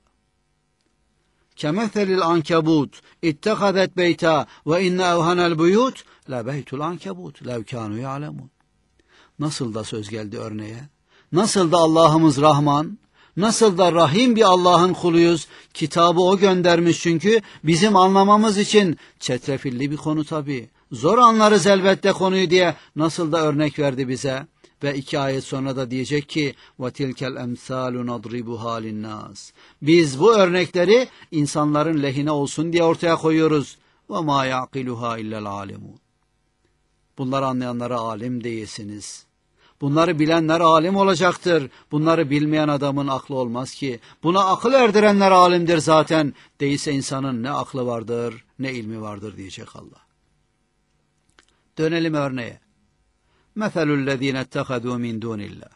Kemethelil ankebut ittehadet beyta ve inne evhanel buyut la beytul ankebut lev kânû ya'lemûn. Nasıl da söz geldi örneğe. Nasıl da Allah'ımız Rahman, nasıl da Rahim bir Allah'ın kuluyuz. Kitabı o göndermiş çünkü bizim anlamamız için. Çetrefilli bir konu tabii. Zor anlarız elbette konuyu diye nasıl da örnek verdi bize. Ve 2 ayet sonra da diyecek ki وَتِلْكَ الْاَمْثَالُ نَضْرِبُهَا لِلنَّاسِ. Biz bu örnekleri insanların lehine olsun diye ortaya koyuyoruz. وَمَا يَعْقِلُهَا اِلَّا الْعَالِمُونَ. Bunları anlayanlara alim değilsiniz. Bunları bilenler alim olacaktır. Bunları bilmeyen adamın aklı olmaz ki. Buna akıl erdirenler alimdir zaten. Değilse insanın ne aklı vardır ne ilmi vardır diyecek Allah. Dönelim örneğe. Meselüllezine ettehadû min dûnillah.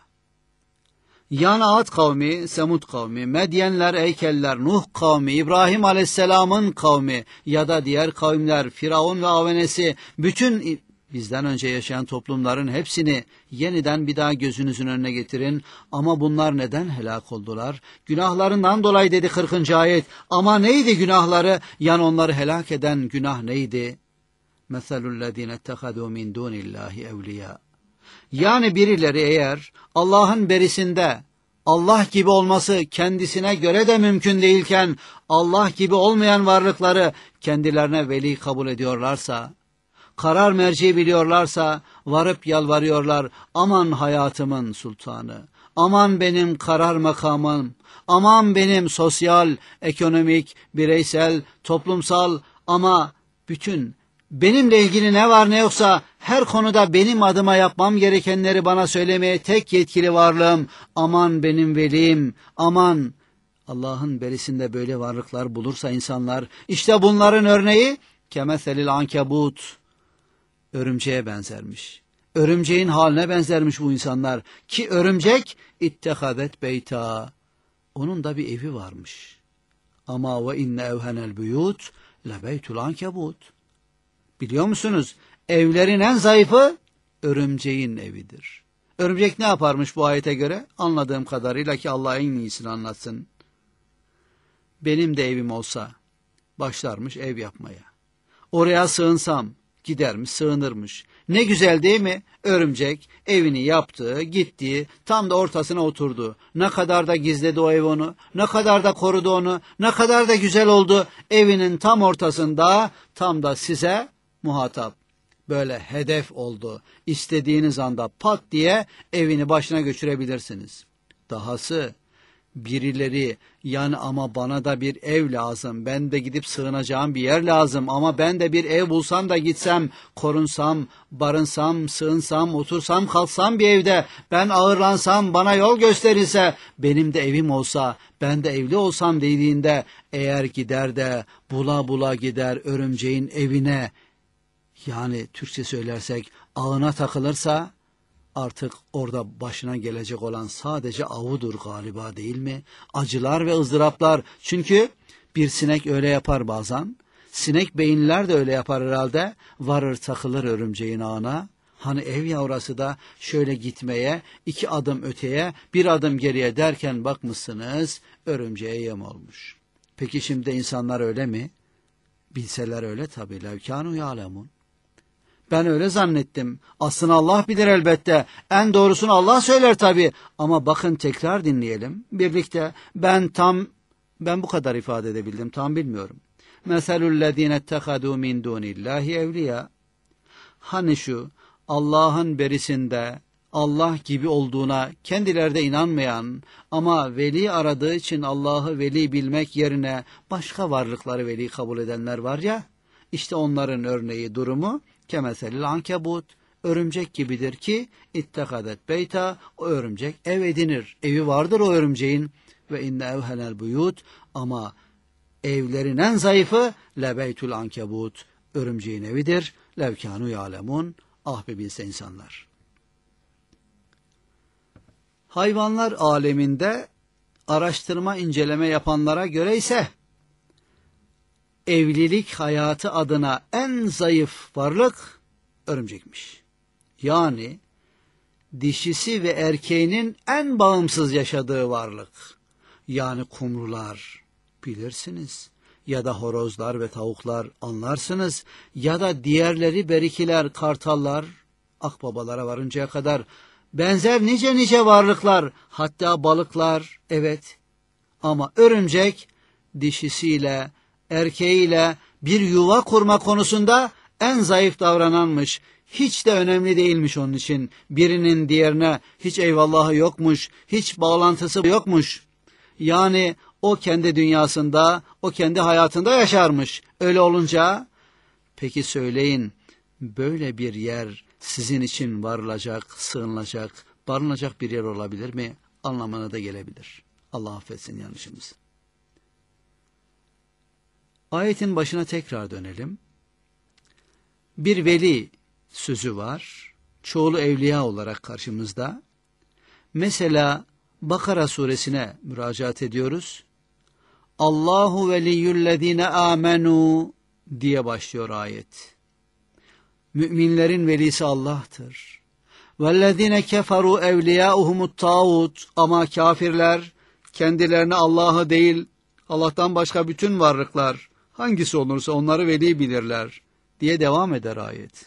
Yani Ad kavmi, Semud kavmi, Medyenler, Eykeller, Nuh kavmi, İbrahim Aleyhisselam'ın kavmi ya da diğer kavimler, Firavun ve avenesi, bütün bizden önce yaşayan toplumların hepsini yeniden bir daha gözünüzün önüne getirin. Ama bunlar neden helak oldular? Günahlarından dolayı dedi 40. ayet. Ama neydi günahları? Yani onları helak eden günah neydi? Meselüllezine ettehadû min dûnillâhi evliyâ. Yani birileri eğer Allah'ın berisinde Allah gibi olması kendisine göre de mümkün değilken Allah gibi olmayan varlıkları kendilerine veli kabul ediyorlarsa, karar merci biliyorlarsa varıp yalvarıyorlar, aman hayatımın sultanı, aman benim karar makamım, aman benim sosyal, ekonomik, bireysel, toplumsal ama bütün benimle ilgili ne var ne yoksa her konuda benim adıma yapmam gerekenleri bana söylemeye tek yetkili varlığım, aman benim velim, aman. Allah'ın berisinde böyle varlıklar bulursa insanlar, işte bunların örneği kemeselil ankebut, örümceğe benzermiş. Örümceğin haline benzermiş bu insanlar ki örümcek ittehadet beyta, onun da bir evi varmış. Ama ve inne evhenel buyut le beytul ankebut. Biliyor musunuz? Evlerin en zayıfı örümceğin evidir. Örümcek ne yaparmış bu ayete göre? Anladığım kadarıyla ki Allah en iyisini anlatsın. Benim de evim olsa başlarmış ev yapmaya. Oraya sığınsam gidermiş sığınırmış. Ne güzel değil mi? Örümcek evini yaptı, gitti, tam da ortasına oturdu. Ne kadar da gizledi o ev onu, ne kadar da korudu onu, ne kadar da güzel oldu. Evinin tam ortasında, tam da size muhatap. Böyle hedef oldu. İstediğiniz anda pat diye evini başına götürebilirsiniz. Dahası birileri yani ama bana da bir ev lazım, ben de gidip sığınacağım bir yer lazım ama ben de bir ev bulsam da gitsem, korunsam, barınsam, sığınsam, otursam, kalksam bir evde, ben ağırlansam, bana yol gösterilse, benim de evim olsa, ben de evli olsam dediğinde eğer gider de bula bula gider örümceğin evine, yani Türkçe söylersek ağına takılırsa, artık orada başına gelecek olan sadece avudur galiba değil mi? Acılar ve ızdıraplar. Çünkü bir sinek öyle yapar bazen. Sinek beyinliler de öyle yapar herhalde. Varır takılır örümceğin ağına. Hani ev yavrusu da şöyle gitmeye, 2 adım öteye, 1 adım geriye derken bakmışsınız örümceğe yem olmuş. Peki şimdi insanlar öyle mi? Bilseler öyle tabii. Levkânû yâlemûn. Ben öyle zannettim. Aslında Allah bilir elbette. En doğrusunu Allah söyler tabii. Ama bakın tekrar dinleyelim. Birlikte ben bu kadar ifade edebildim. Tam bilmiyorum. Meselüllezine ettehadû min dûnillâhi evliya. Hani şu Allah'ın berisinde Allah gibi olduğuna kendileri de inanmayan ama veli aradığı için Allah'ı veli bilmek yerine başka varlıkları veli kabul edenler var ya, işte onların örneği durumu kemeselil ankebut, örümcek gibidir ki ittehadet beyta, o örümcek ev edinir. Evi vardır o örümceğin ve inne evhenel buyut, ama evlerin en zayıfı lebeytul ankebut, örümceğin evidir. Levkânû yâlemûn, ah be bilse insanlar. Hayvanlar aleminde araştırma inceleme yapanlara göre ise evlilik hayatı adına en zayıf varlık örümcekmiş. Yani dişisi ve erkeğinin en bağımsız yaşadığı varlık. Yani kumrular bilirsiniz, ya da horozlar ve tavuklar anlarsınız, ya da diğerleri berikiler, kartallar, akbabalara varıncaya kadar benzer nice varlıklar, hatta balıklar, evet. Ama örümcek dişisiyle, erkeğiyle bir yuva kurma konusunda en zayıf davrananmış. Hiç de önemli değilmiş onun için. Birinin diğerine hiç eyvallahı yokmuş, hiç bağlantısı yokmuş. Yani o kendi dünyasında, o kendi hayatında yaşarmış. Öyle olunca, peki söyleyin, böyle bir yer sizin için varılacak, sığınılacak, barınacak bir yer olabilir mi? Anlamına da gelebilir. Allah affetsin yanlışımızı. Ayetin başına tekrar dönelim. Bir veli sözü var. Çoğulu evliya olarak karşımızda. Mesela Bakara suresine müracaat ediyoruz. Allahu veliyyüllezine amenu diye başlıyor ayet. Müminlerin velisi Allah'tır. Vellezine keferu evliyauhumut tağut, ama kafirler kendilerine Allah'ı değil, Allah'tan başka bütün varlıklar hangisi olursa onları veli bilirler diye devam eder ayet.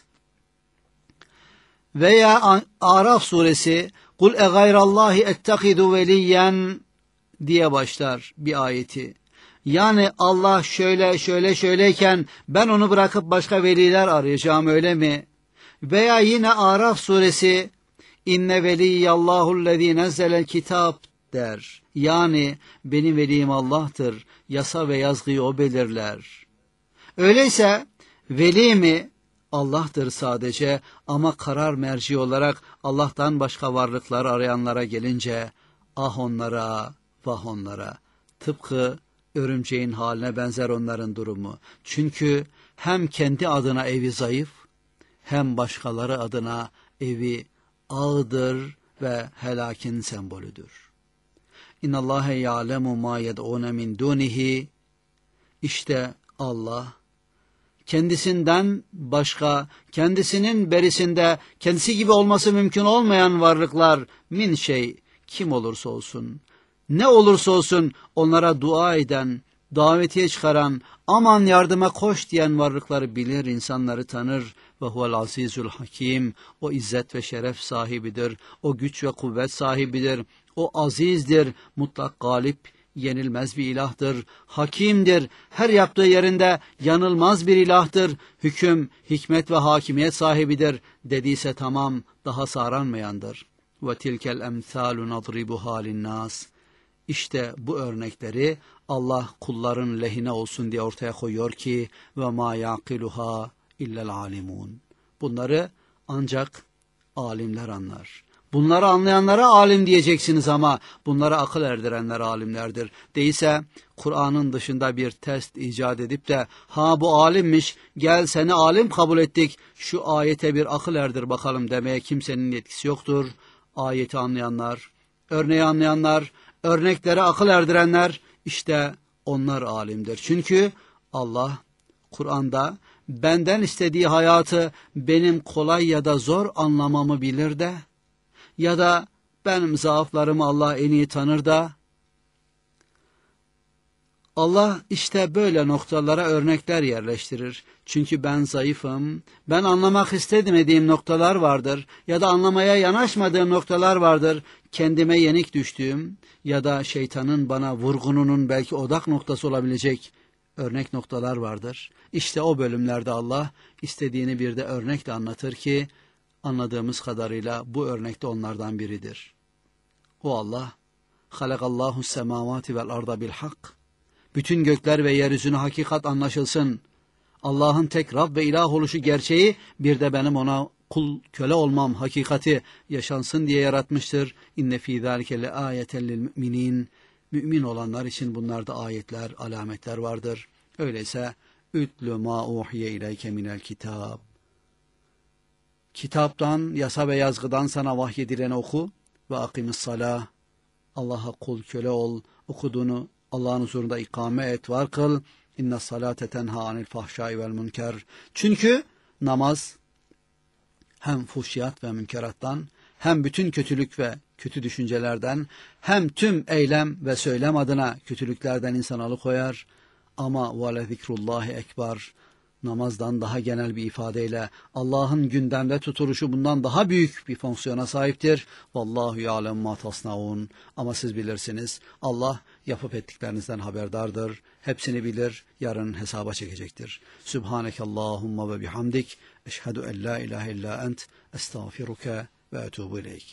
Veya Araf suresi Kul e gayrallahi ettekidu veliyen diye başlar bir ayeti. Yani Allah şöyleyken ben onu bırakıp başka veliler arayacağım, öyle mi? Veya yine Araf suresi İnne veliyyallahu'llezî nezzelel kitap der. Yani benim velim Allah'tır. Yasa ve yazgıyı o belirler. Öyleyse veli mi? Allah'tır sadece, ama karar merci olarak Allah'tan başka varlıklar arayanlara gelince ah onlara, vah onlara. Tıpkı örümceğin haline benzer onların durumu. Çünkü hem kendi adına evi zayıf, hem başkaları adına evi ağdır ve helakin sembolüdür. İnnallâhe ya'lemu mâ yed'ûne min dûnihi. İşte Allah, kendisinden başka, kendisinin berisinde, kendisi gibi olması mümkün olmayan varlıklar, min şey, kim olursa olsun, ne olursa olsun onlara dua eden, davetiye çıkaran, aman yardıma koş diyen varlıkları bilir, insanları tanır. Ve huvel azizul hakim, o izzet ve şeref sahibidir, o güç ve kuvvet sahibidir, o azizdir, mutlak galip, yenilmez bir ilahtır, hakimdir, her yaptığı yerinde yanılmaz bir ilahtır, hüküm, hikmet ve hakimiyet sahibidir dediyse tamam, daha saranmayandır. Ve tilkel emthalu nadribuha linnas. İşte bu örnekleri Allah kulların lehine olsun diye ortaya koyuyor ki ve ma yaqiluha illel alimun. Bunları ancak alimler anlar. Bunları anlayanlara alim diyeceksiniz ama bunlara akıl erdirenler alimlerdir. Değilse Kur'an'ın dışında bir test icat edip de ha bu alimmiş, gel seni alim kabul ettik, şu ayete bir akıl erdir bakalım demeye kimsenin yetkisi yoktur. Ayeti anlayanlar, örneği anlayanlar, örneklere akıl erdirenler, işte onlar alimdir. Çünkü Allah Kur'an'da benden istediği hayatı benim kolay ya da zor anlamamı bilir de, ya da benim zaaflarımı Allah en iyi tanır da, Allah işte böyle noktalara örnekler yerleştirir. Çünkü ben zayıfım, ben anlamak istemediğim noktalar vardır ya da anlamaya yanaşmadığım noktalar vardır. Kendime yenik düştüğüm ya da şeytanın bana vurgununun belki odak noktası olabilecek örnek noktalar vardır. İşte o bölümlerde Allah istediğini bir de örnekle anlatır ki anladığımız kadarıyla bu örnekte onlardan biridir. O Allah, halakallahu semavati vel arda bil hak. Bütün gökler ve yeryüzünü hakikat anlaşılsın. Allah'ın tek Rab ve ilah oluşu gerçeği, bir de benim ona kul köle olmam hakikati yaşansın diye yaratmıştır. İnne fî zâlike le âyeten lil müminin. Mümin olanlar için bunlarda ayetler, alametler vardır. Öyleyse ütlü mâ uhiye ileyke minel kitab. Kitaptan, yasa ve yazgıdan sana vahyedileni oku ve akimis salah. Allah'a kul köle ol, okuduğunu Allah'ın huzurunda ikame et, var kıl. İnne salate tenha anil fahşai vel münker. Çünkü namaz hem fuhşiyat ve münkerattan hem bütün kötülük ve kötü düşüncelerden hem tüm eylem ve söylem adına kötülüklerden insan alıkoyar. Ama وَلَا ذِكْرُ اللّٰهِ ekber, namazdan daha genel bir ifadeyle Allah'ın gündemde tutuluşu bundan daha büyük bir fonksiyona sahiptir. Vallahu ya'lem ma tasnaun. Ama siz bilirsiniz. Allah yapıp ettiklerinizden haberdardır. Hepsini bilir. Yarın hesaba çekecektir. Subhanekallahumma ve bihamdik. Eşhedü en la ilahe illa ent. Estağfiruke ve etubu ileyk.